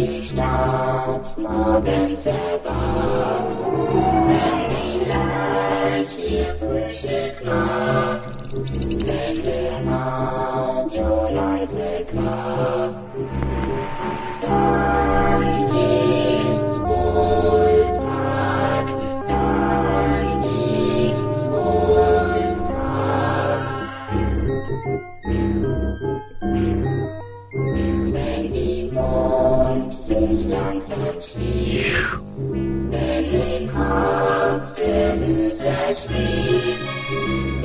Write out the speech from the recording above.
die Stadt morgens erwacht, wenn die Leicht ihr Frühstück macht, wenn der Radio leise kracht, dann ist's wohl Tag, dann ist's wohl Tag. Wenn die Mond sich langsam schließt, wenn im Kopf der Loser schließt,